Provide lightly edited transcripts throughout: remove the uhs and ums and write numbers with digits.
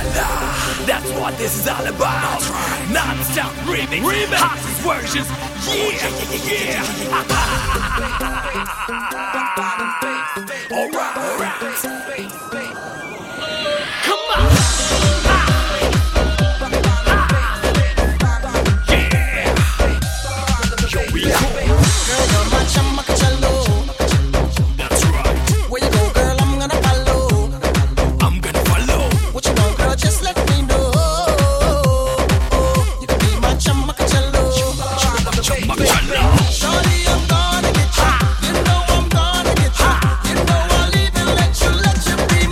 That's what this is all about. Non-stop remix, hottest versions. Yeah. Alright. Come on. Let you be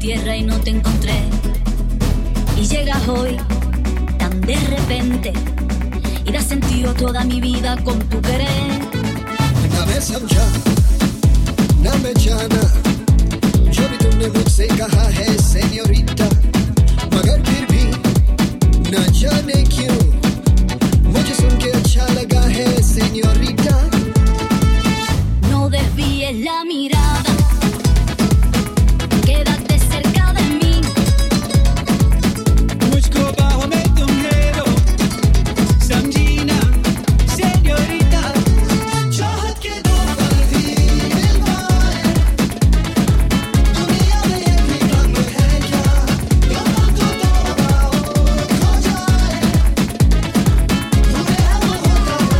tierra y no te encontré. Y llegas hoy tan de repente y das sentido toda mi vida con tu querer. हमें समझा ना मैं जाना जो भी तुमने मुझसे कहा है सेन्योरिटा, मगर फिर भी न जाने क्यों मुझे सुन के अच्छा लगा है senorita. No desvíes la mirada, quédate cerca de mí. मुझको बाहों में तुम ले लो, समझीना सेन्योरिटा. चाहत के दो पल भी मिल पाए, दुनिया में ये भी रंग है क्या, यहाँ तो दो बाहों खो जाए, बुरे हम होता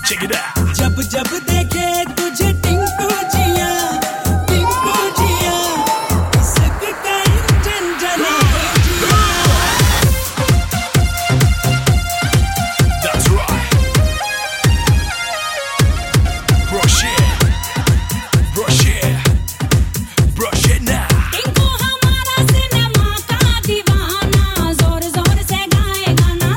Check it out. जब जब देखे तुझे टिंकू जिया इश्क का इंजन जला That's right. Brush it now. Tinku हमारा सिनेमा का दीवाना जोर जोर से गाए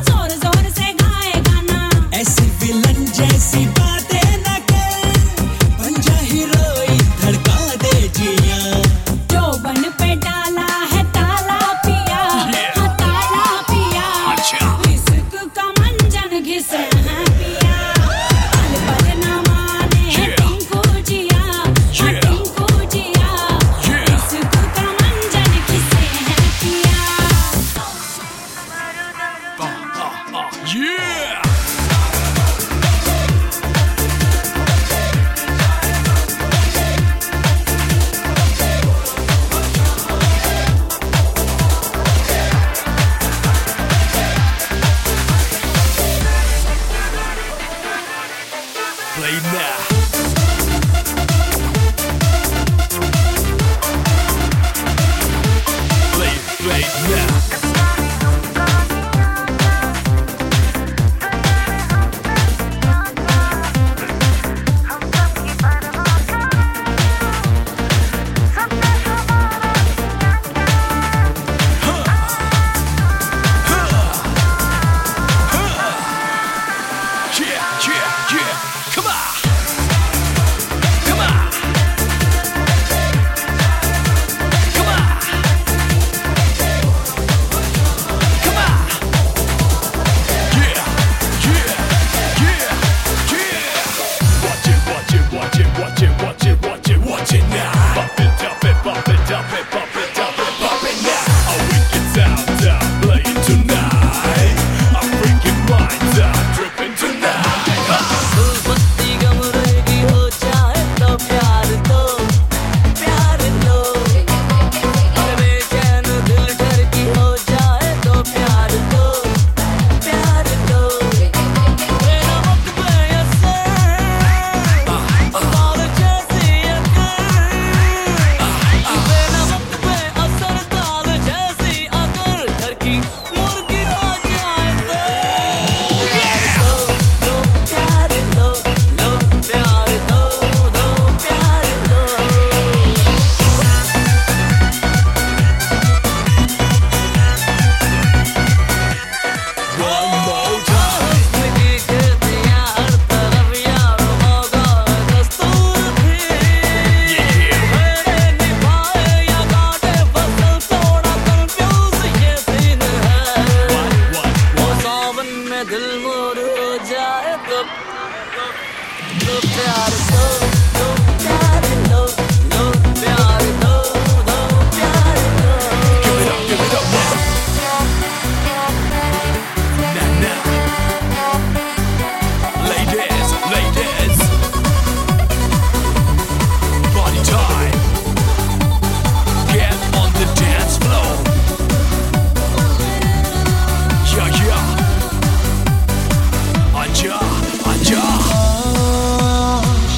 गाना ऐसी विलन जैसी बातें न कर पंजा हीरोइन धड़का दे जिया चौबन पे डाला है ताला पिया Yeah. हाँ ताला पिया अच्छा। इश्क का मंजन घिसे हैं पिया पल पल न माने हैं Yeah. टिंकू जिया हाँ Yeah. टिंकू जिया Yeah. इश्क का मंजन घिसे हैं पिया Yeah. Play now. Play now. Yeah. Come on. Come on. Come on. Come on. Yeah. Watch it now. Pop it up now. A wicked sound playing tonight. A freaking mind dripping tonight. बत्ती गम रहेगी हो जाए तो प्यार दो अरे बेचैन दिल डर की हो जाए तो प्यार दो मेरा वक्त पे असर ताल जैसी अकर मेरा वक्त पे असर ताल जैसी अकर घर की मुर्गी हो जाए तो प्यार दो प्यार दो One more time. जिंदगी के दिया हर तरफ यार होगा दस्तूर भी Yeah. मेरे निभाए या काटे फसल थोड़ा कंफ्यूज ये सीन है What? वो सावन में दिल मोर हो जाए तो प्यार दो प्यार दो प्यार दो प्यार दो Give it up now. Now. Ladies. Party time. Get on the dance floor. Yeah. Aja.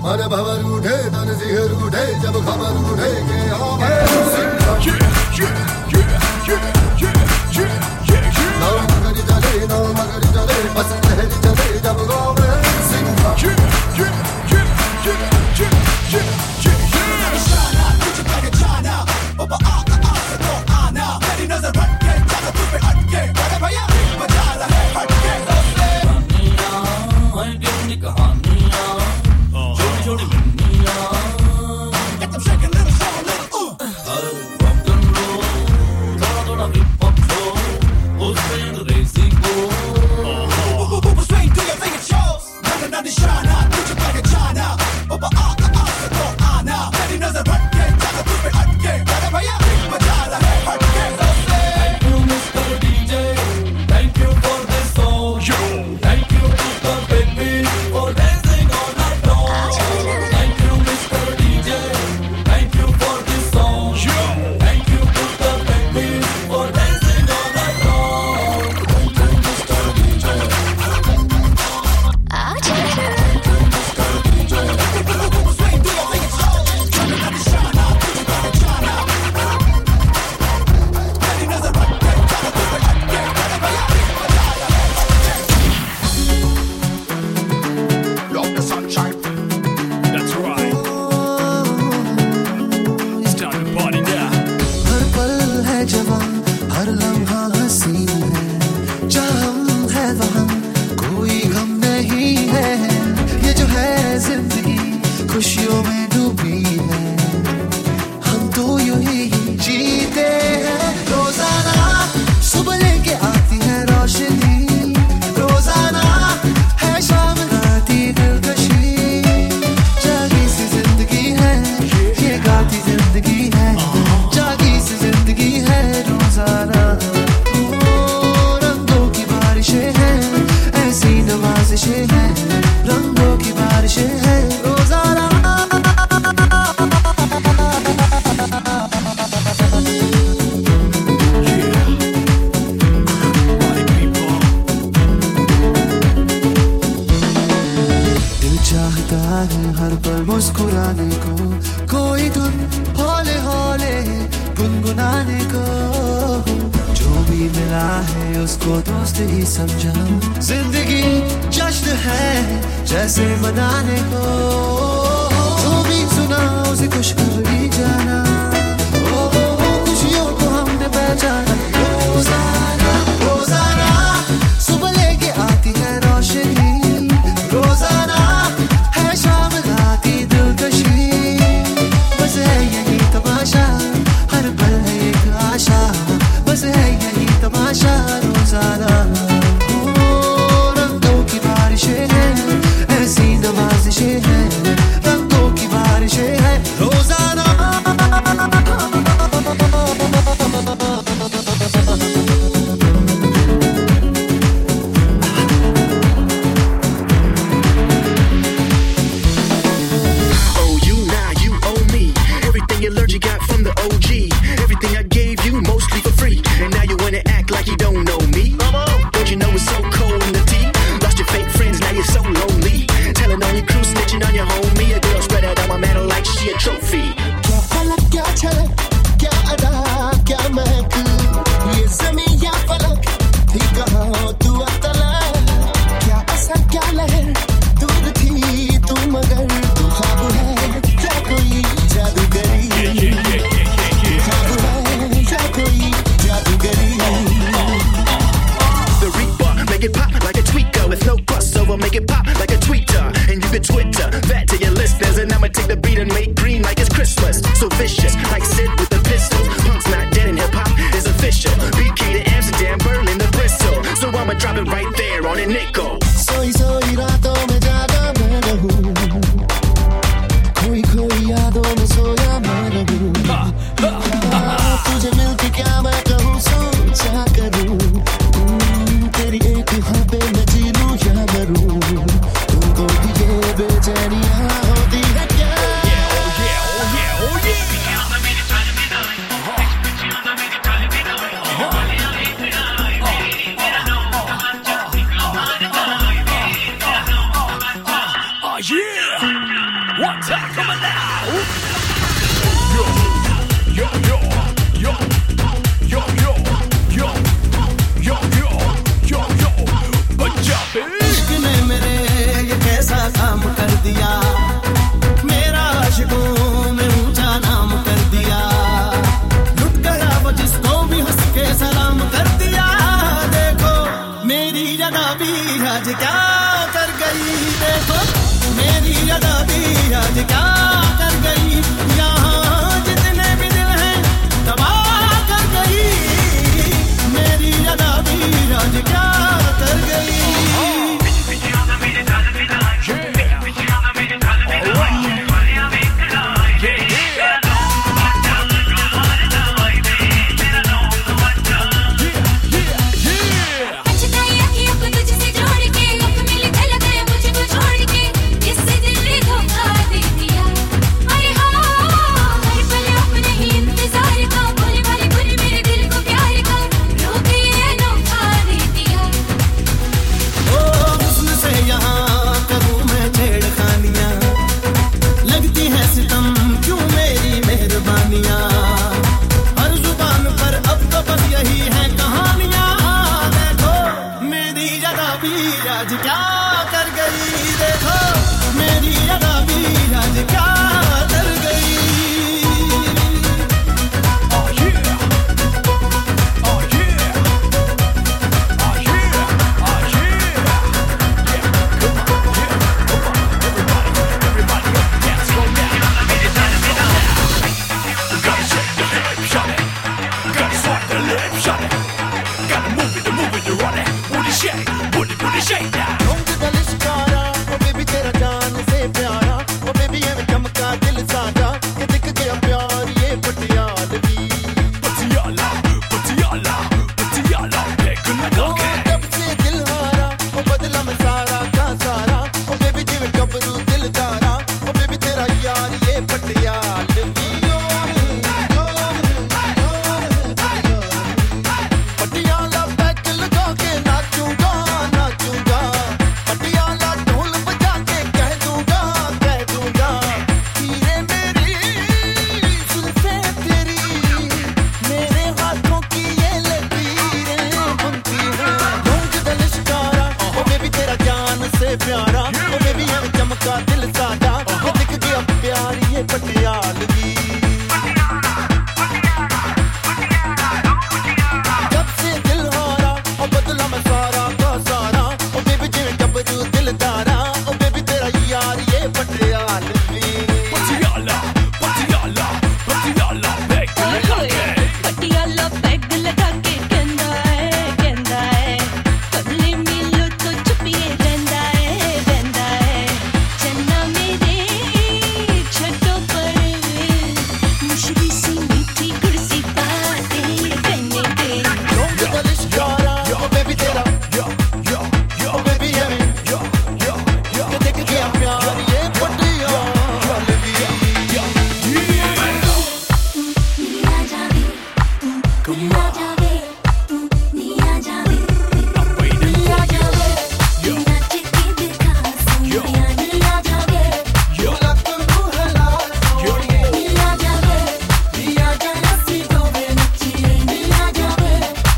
मन भवर उठे तन सिहर उठे जब खबर उठे के नाव मगर चले बस लहर चले जब गाँव में move it, move it, run it. Booty shake, booty shake now. रंग दा लिशकारा ओ बेबी तेरा जान से प्यारा ओ बेबी एवें चमका दिल साजा कि दिख गया प्यार ये पटियालवी Patiala, Patiala, Patiala, pick another cat. जब से दिल हारा ओ बदला मैं सारा का सारा ओ बेबी जिवें गबरू दिलदारा ओ बेबी तेरा यार ये पटियालवी पटियाला बैग लगा के नाचूंगा नाचूंगा पटियाला ढोल बजा के कह दूंगा हीरे मेरी जुल्फे तेरी मेरे हाथों की ये लकीरें बुनती हैं रंग दा लिशकारा ओ बेबी तेरा जान से प्यारा ओ बेबी एवें चमका दिल साजा ओ दिख गया प्यार ये पटियालवी जब से दिल हारा ओ बदला मैं सारा का सारा ओ बेबी जिवें गबरू दिलदारा ओ बेबी तेरा यार ये पटियालवी Patiala, Patiala, Patiala, pick another cat. Patiala peg लगा के कहंदा है कल्ले मिलो तो चुपिए रहंदा है चन्ना मेरे छटो पर मुश्किल सी मीठी कुर्सी बातें कहने दे रंग दा लिशकारा ओ बेबी तेरा Yo, yo, yo, ओ बेबी एवें yo, yo, yo, कि दिख गया प्यार ये पटियालवी निया जावे निया जावे निया जावे I'm waiting. निया जावे Yo, नाच के दिखा सोनिया निया जावे yo, yo, निया जावे निया जावे सीधो में नचिए निया जावे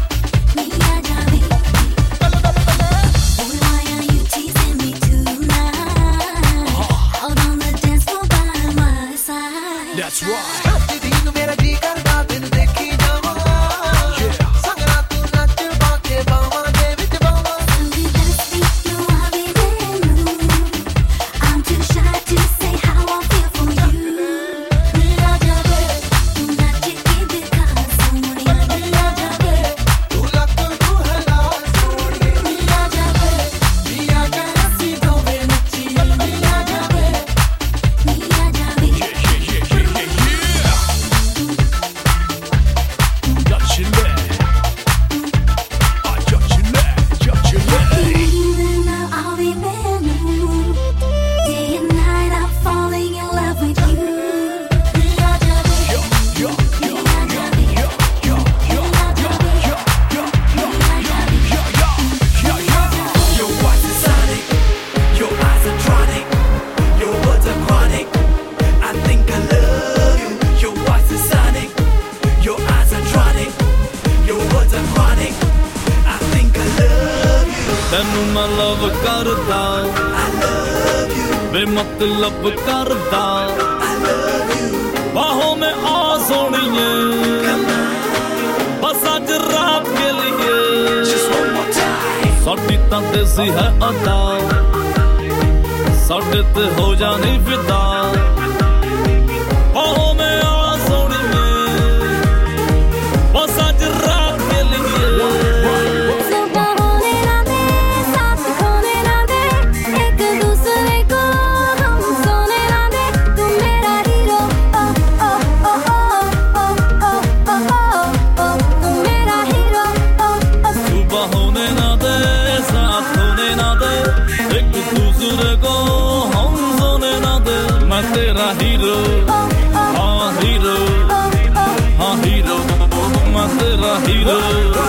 Why are you teasing me tonight out on the dance floor by my side that's right. दिन मेरा जी करदा दिन देखी जावा संगरा तू नच बाके बावा दे विच बावा I'm too shy to say how I feel for you. Niya jaave, tu naach ke dikha sohniya. Niya jaave, तू लग तू हला सोनिए niya jaave, niya jaave, सीधो में नचिए. Niya jaave, niya jaave. Yeah. Touch your leg. I touch your leg, touch your leg. Now I'll be with you. Day and night I'm falling in love with you. Niya jaave, Yo, yo, yo, niya jaave. yo, yo, yo, yo, yo, yo, yo, yo. Your voice is sonic, your eyes are tronic, your words are chronic. I think I love you. Your voice is sonic, your eyes are tronic, your words are chronic. I think I love you. ਤੈਨੂੰ ਮੈਂ ਲਵ ਕਰਦਾ I love you. ਬੇਮਤਲਬ ਕਰਦਾ I love you. ਬਾਹੋਂ ਮੈਂ ਆ ਸੋਣੀਏ ਬਸ ਅੱਜ ਰਾਤ ਕੇ लिए Just one more time. ਸਾਡੀ ਤਾਂ ਦੇਸੀ ਹੈ ਅਦਾ ਸਾਡੇ ਤੇ ਹੋ ਜਾਣੀ ਫਿਦਾ ਬਾਹੋਂ ਮੈਂ ਆ ਸੋਣੀਏ ਬਸ ਅੱਜ ਰਾਤ ਕੇ लिए सुबह होने ना दे साथ खोने ना दे एक दूसरे को हम सोने ना दे तू मेरा हीरो ओ ओ ओ ओ ओ ओ ओ ओ तू मेरा हीरो ओ ओ सुबह होने ना दे साथ होने ना दे एक दूसरे को हम सोने ना दे मैं तेरा हीरो हाँ हीरो हाँ हीरो मैं तेरा हीरो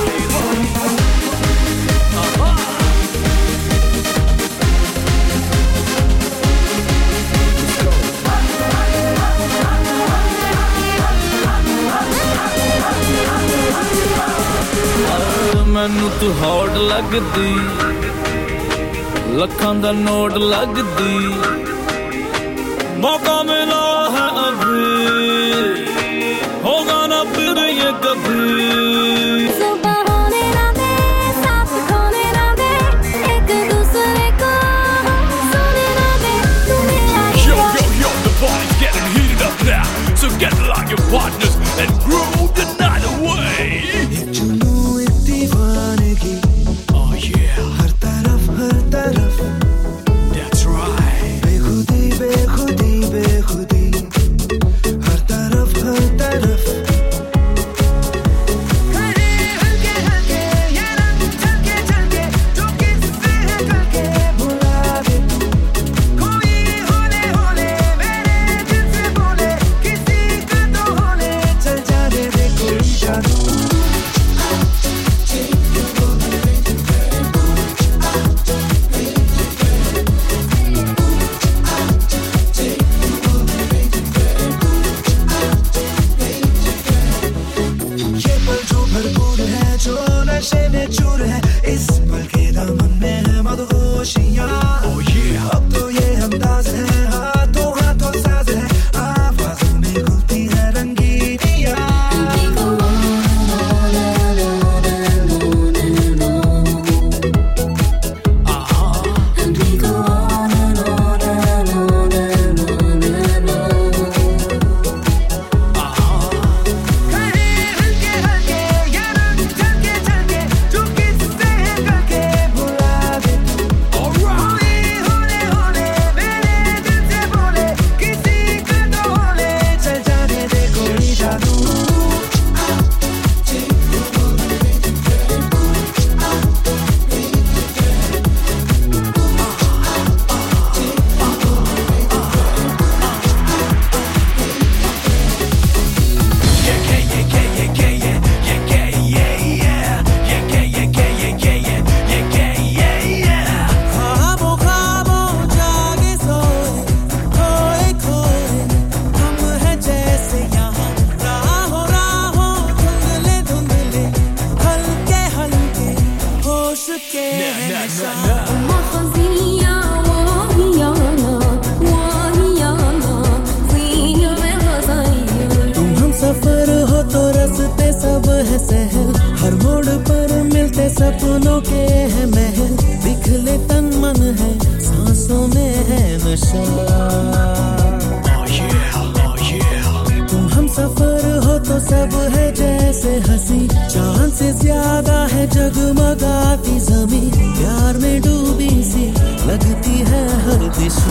ਮੈਨੂੰ ਤੂੰ ਹੌਟ ਲੱਗਦੀ ਲੱਖਾਂ ਦਾ ਨੋਟ ਲੱਗਦੀ ਮੌਕਾ ਮਿਲਾ ਹੈ ਅਭੀ ਹੋਗਾ ਨਾ ਫਿਰ ਇਹ ਕਭੀ सुबह होने ना दे साथ खोने ना दे एक दूसरे को हम सोने ना दे तू मेरा Yo, hero yo, yo, the party's getting heated up now. So get like your partners and groove the night away. जुनू एक दीवाने नशे में चूर है इस पल के दामन में है मदहोशियां अब तो ये अंदाज है हाथों हाथों साज है आवाज़ों में घुलती है रंगीनियां हर मोड़ पर मिलते सपनों के है महल बिखले तन मन है सांसों में है नशा तुम हम सफर हो तो सब है जैसे हंसी चांद से ज्यादा है जगमगाती ज़मीं प्यार में डूबी सी लगती है हर दिशा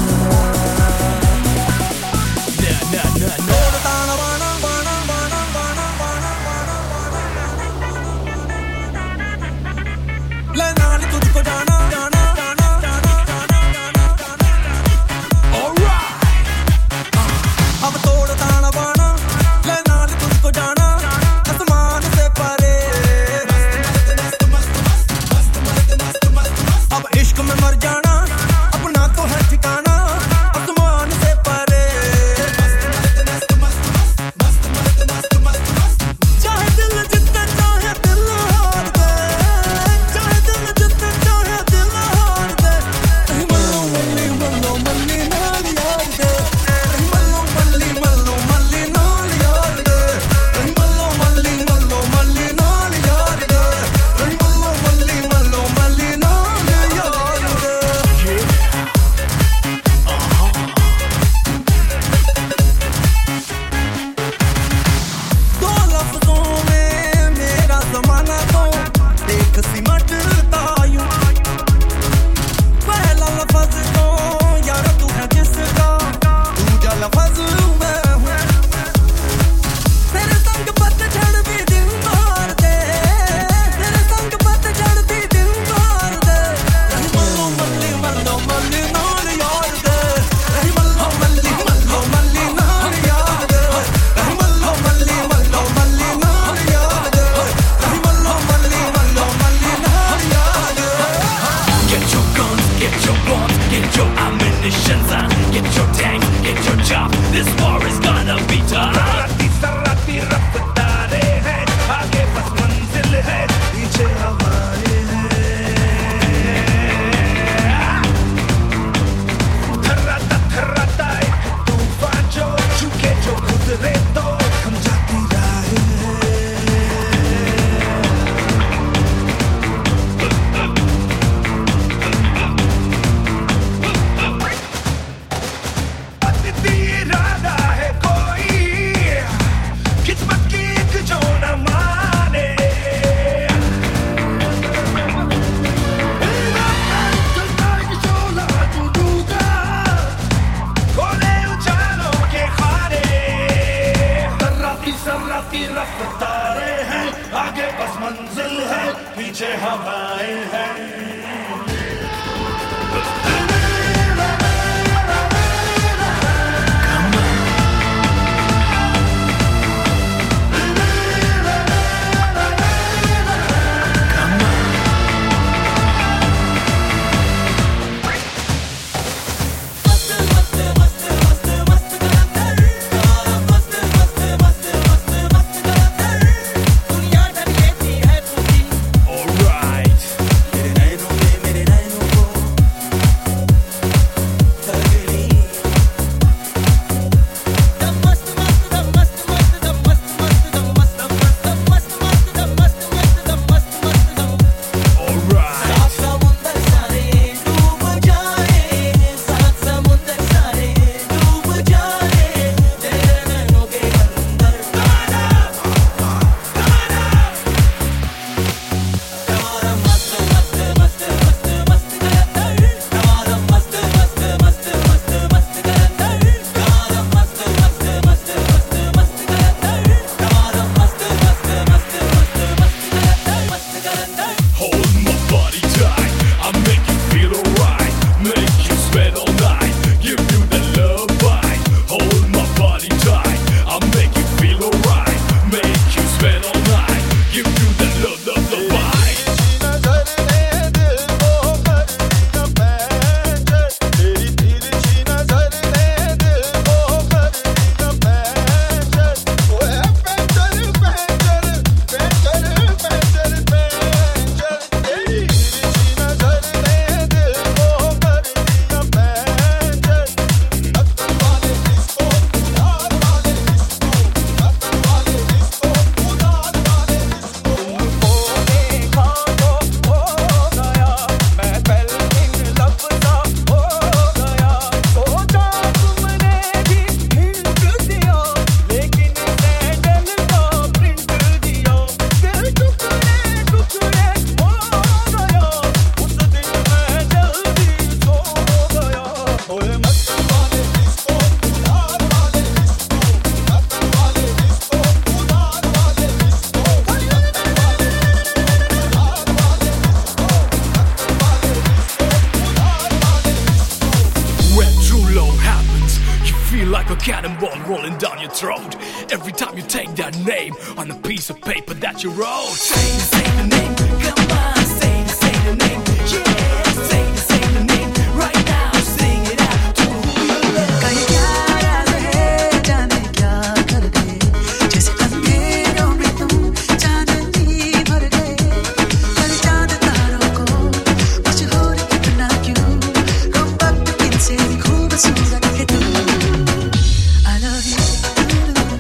cannonball rolling down your throat every time you take that name on the piece of paper that you wrote. Say the name, come on, say the name, yeah. Say the name, right now, sing it out to who you love. कहीं क्या राज है, जाने क्या कर गए, जैसे अंधेरों में तुम चांदनी भर गए, हर चांद तारों को मशहूर इतना क्यों, हम वक्त इनसे खूबसूरत है तुम. I love you,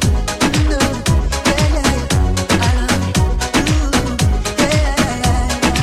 yeah, yeah, I love you, yeah, yeah, yeah.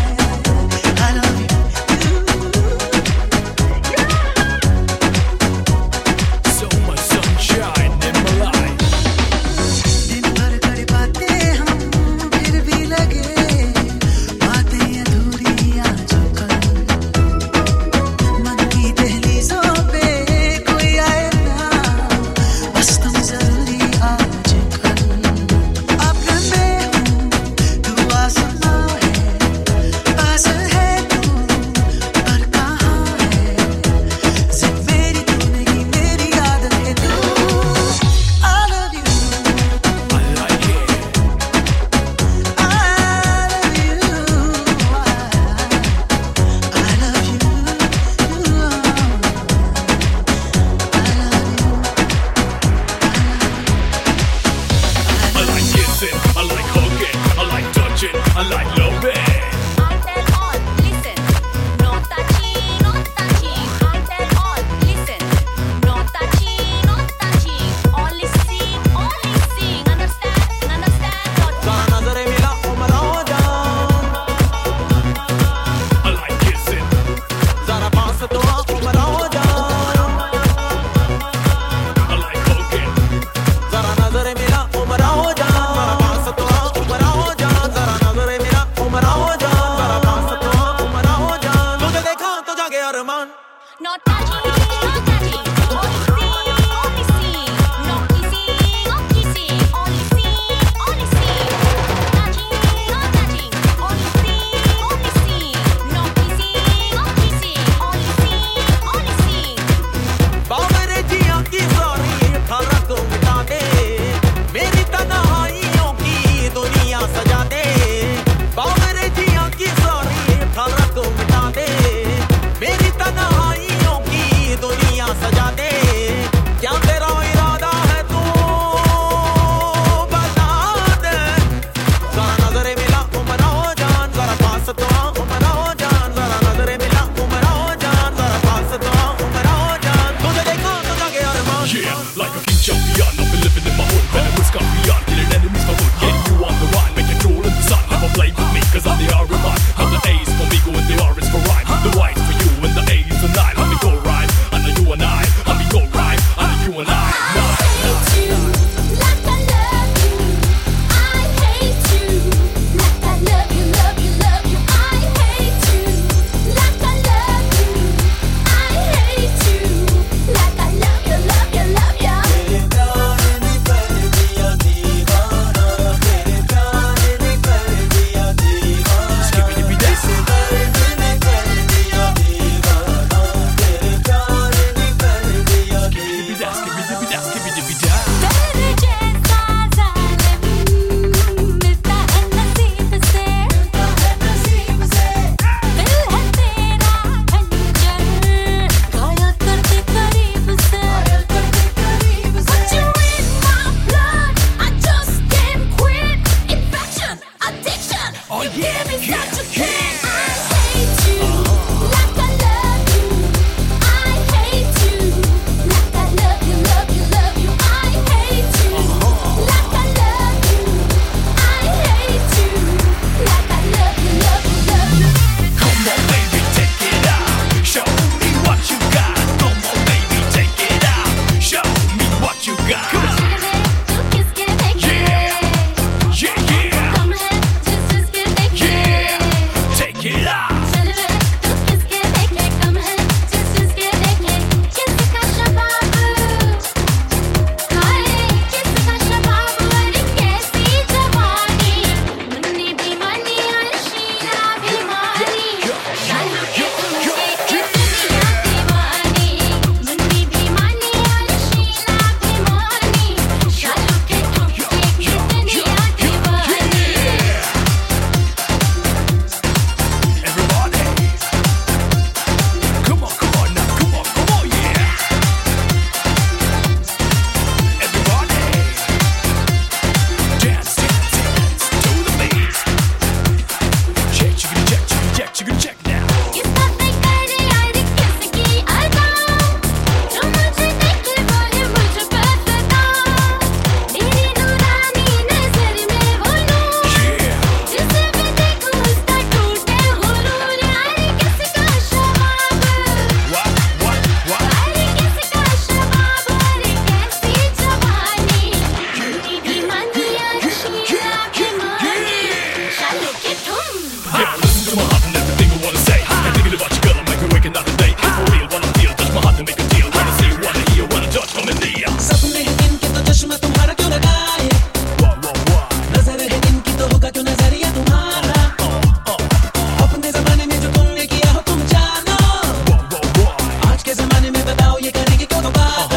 to my heart and everything I wanna say. And thinking about you, girl, I'm making waking up the day. For real, wanna feel, touch my heart and make a deal. Wanna see, wanna hear, wanna touch, come in the air. सपने हैं इनके तो चश्मा तुम्हारा क्यों लगाए नजर है इनकी तो होगा क्यों नजरिया तुम्हारा अपने जमाने में जो तुमने किया हो तुम जानो आज के जमाने में बताओ ये करेगी क्यों दोबारा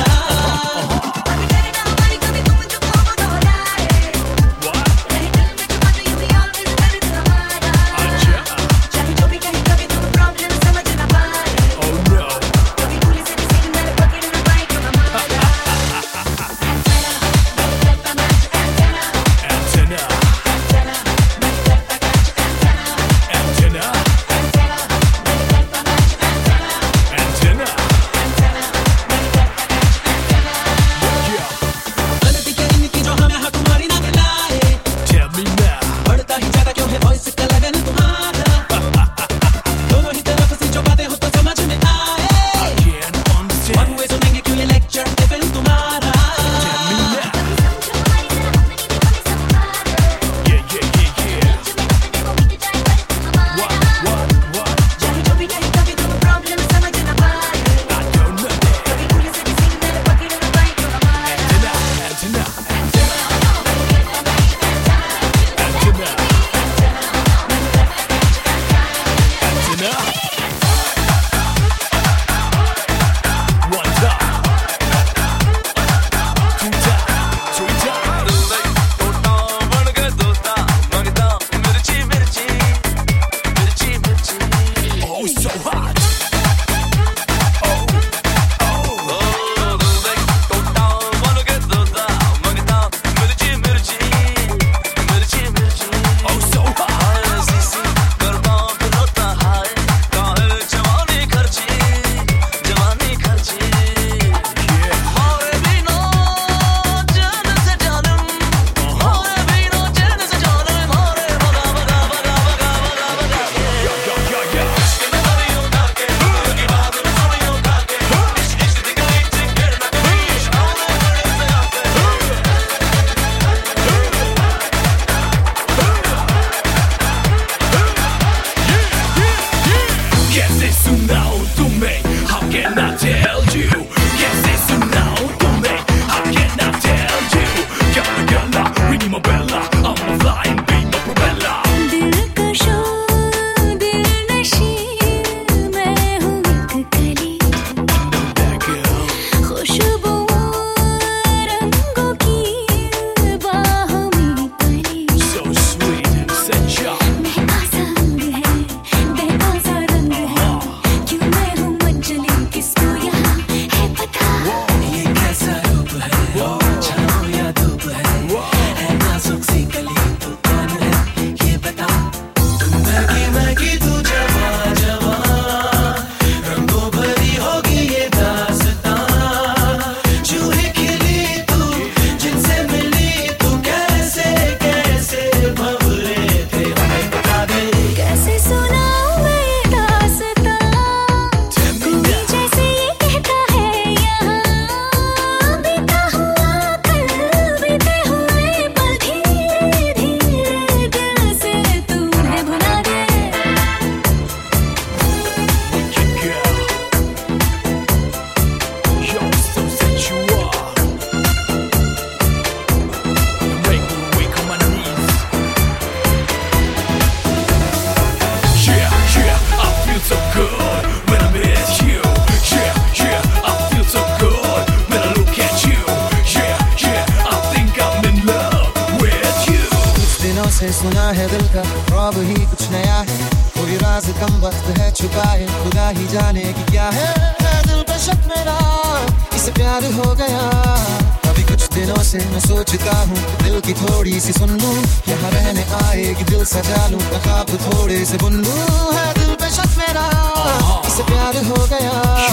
से सुना है दिल का रौब ही कुछ नया है कोई राज कम वक्त है छुपाए खुदा ही जाने की क्या है दिल पे शक मेरा इसे प्यार हो गया अभी कुछ दिनों से मैं सोचता हूँ दिल की थोड़ी सी सुन लूँ यहाँ रहने आएगी दिल सजा लूँ ख्वाब थोड़े से बुन लूँ है दिल पे शक मेरा इसे प्यार हो गया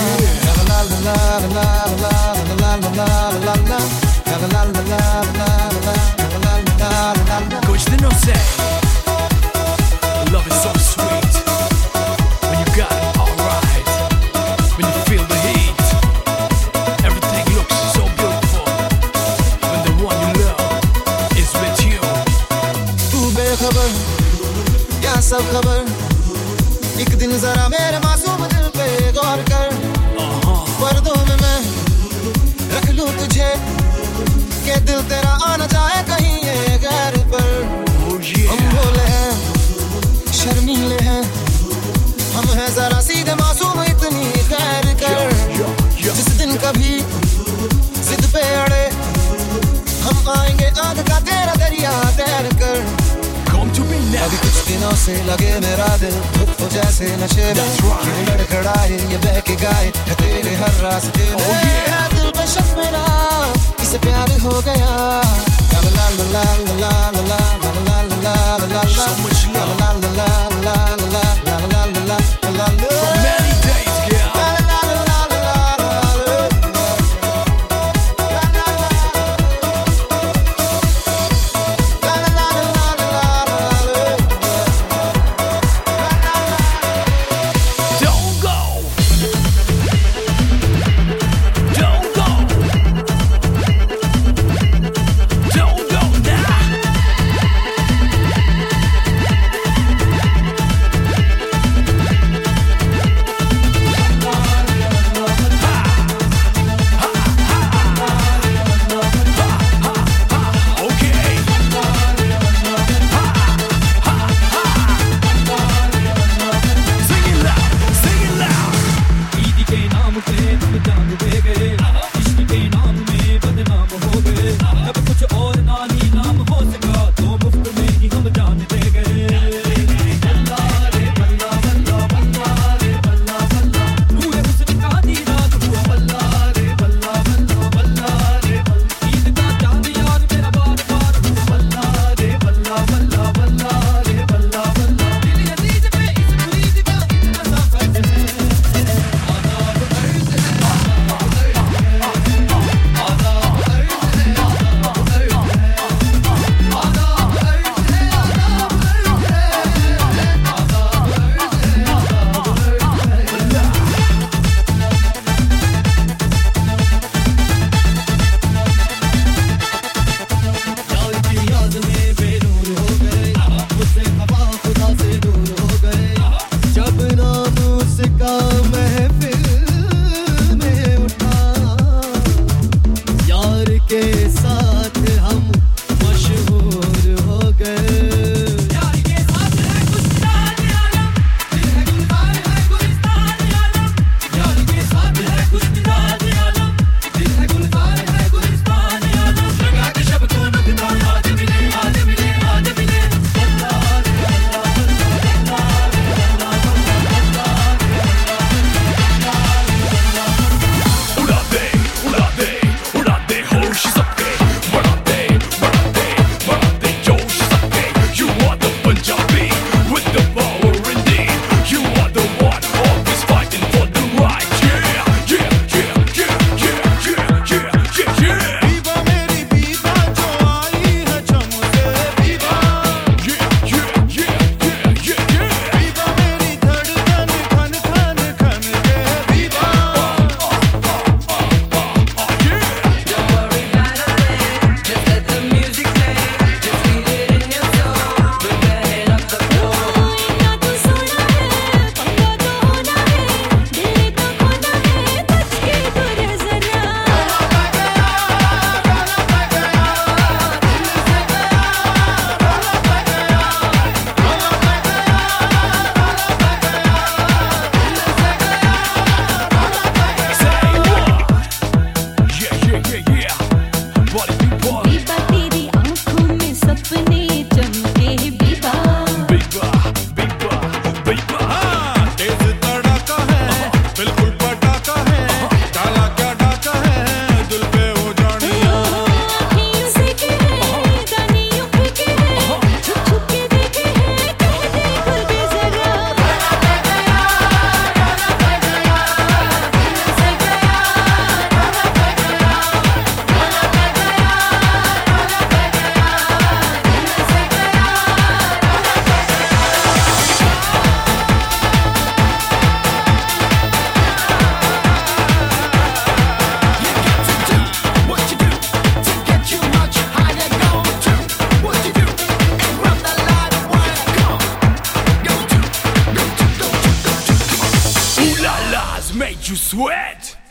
ला ला ला ला ला ला ला ला ला ला कुछ दिनों से love is so sweet when you got it all right when you feel the heat everything looks so beautiful when the one you love is with you तू बेखबर क्या सब खबर एक दिन जरा मेरे मासूम दिल पे गौर कर, पर्दों में मैं रख लूं तुझे, के दिल तेरा आना जाए कहीं ये गैर पर। हम भोले हैं, शर्मीले हैं, हम हैं जरा सीधे मासूम, इतनी खैर कर। जिस दिन कभी जिद पे अड़े, हम आएंगे आग का तेरा दरिया तैर कर। अभी कुछ दिनों से लगे मेरा दिल खुद तो जैसे नशे में, ये लड़खड़ाए ये बहके गाए है तेरे हर रास्ते में। दिल पे शक मेरा इसे प्यार हो गया। ला ला ला ला ला ला ला ला ला ला ला sweat.